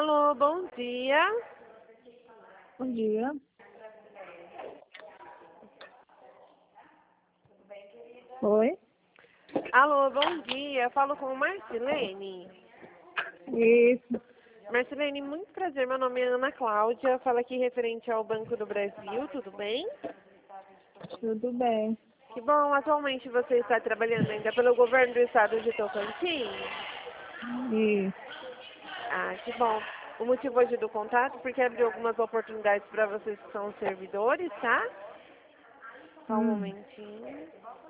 Alô, bom dia. Bom dia. Oi? Alô, bom dia. Falo com Marcilene. Isso. Marcilene, muito prazer. Meu nome é Ana Cláudia. Falo aqui referente ao Banco do Brasil, tudo bem? Tudo bem. Que bom. Atualmente você está trabalhando ainda pelo governo do estado de Tocantins? Isso. Ah, que bom. O motivo hoje do contato é porque abriu algumas oportunidades para vocês que são servidores, tá? Só um momentinho.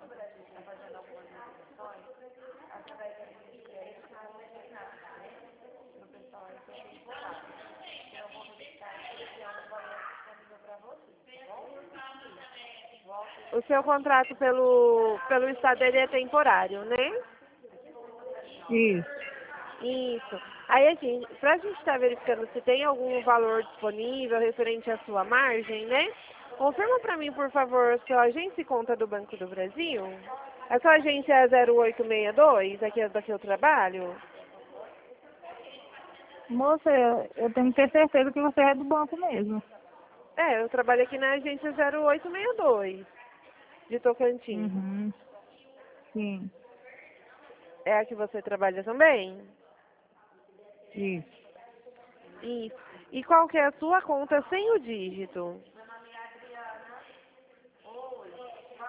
O seu contrato pelo estado ele é temporário, né? Isso. Isso. Aí, assim, para a gente estar verificando se tem algum valor disponível referente à sua margem, né? Confirma para mim, por favor, sua agência e conta do Banco do Brasil. A sua agência é 0862, aqui é daqui eu trabalho? Moça, eu tenho que ter certeza que você é do banco mesmo. É, eu trabalho aqui na agência 0862, de Tocantins. Uhum. Sim. É a que você trabalha também? Isso. Isso. E qual que é a sua conta sem o dígito?